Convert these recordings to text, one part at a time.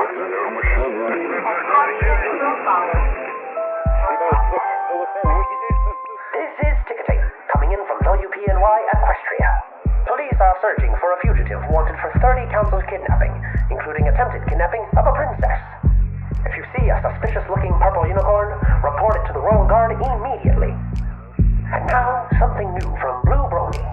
is ticketing, coming in from WPNY Equestria. Police are searching for a fugitive wanted for 30 counts of kidnapping, including attempted kidnapping of a princess. If you see a suspicious-looking purple unicorn, report it to the Royal Guard immediately. And now, something new from Blue Brony.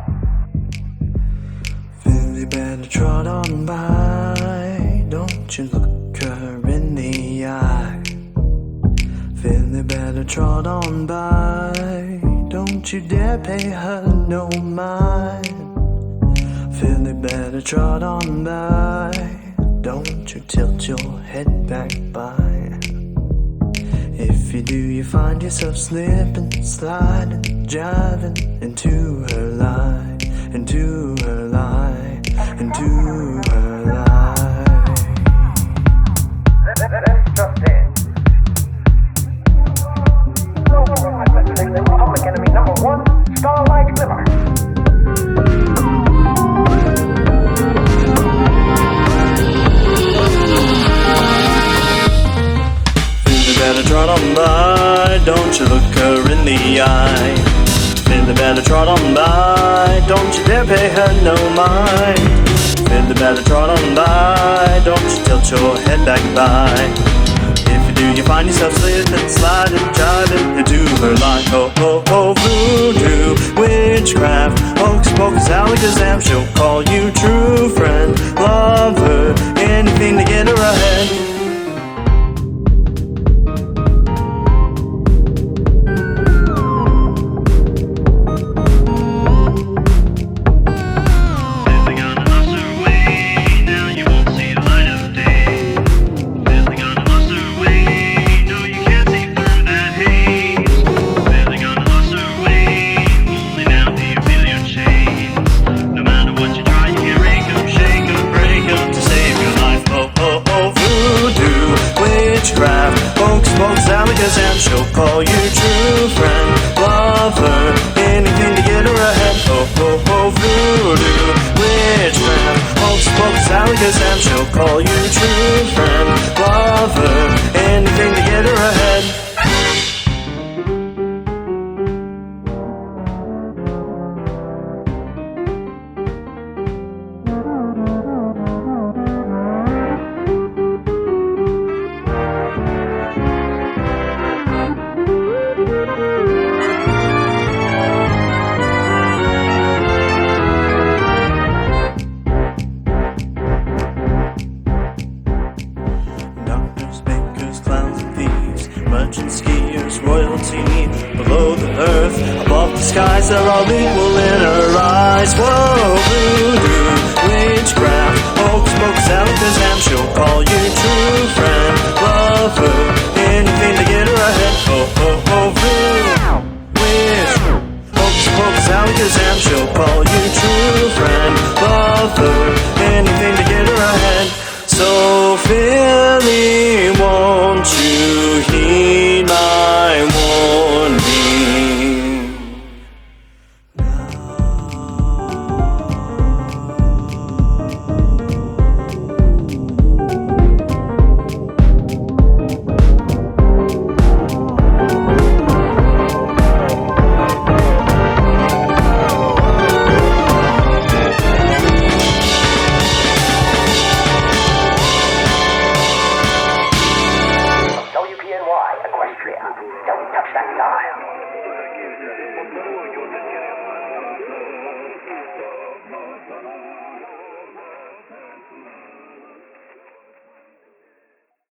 Philly better trot on by, don't you look her in the eye. Philly better trot on by, don't you dare pay her no mind. Philly better trot on by, don't you tilt your head back by. If you do, you find yourself slipping, sliding, jiving into her lie, into her lie, into her lie. That's just it. Public enemy number one, Starlight Glimmer. Philly better trot on by, don't you look her in the eye. Philly better trot on by, don't you dare pay her no mind. Philly better trot on by, don't you tilt your head back by. If you do, you find yourself slipping, sliding, jiving into her line. Oh, oh, oh, voodoo, witchcraft, hocus pocus, alakazam. She'll call you true friend, lover, anything to get her ahead. And she'll call you true friend, lover, anything to get her ahead. Oh, oh, oh, voodoo, witchcraft, hocus pocus, alakazam. She'll call you true friend, lover, anything to get her ahead. Merchants, skiers, royalty, below the earth, above the skies, they're all equal in her eyes. Whoa, voodoo, witchcraft, hocus pocus, alakazam. She'll call you true friend, lover, anything to get her ahead. Oh, oh, oh, voodoo, witch, hocus pocus, alakazam. She'll call you true friend, lover, anything to get her ahead. So Philly, won't you heed my warning? WPNY Equestria. Don't touch that dial.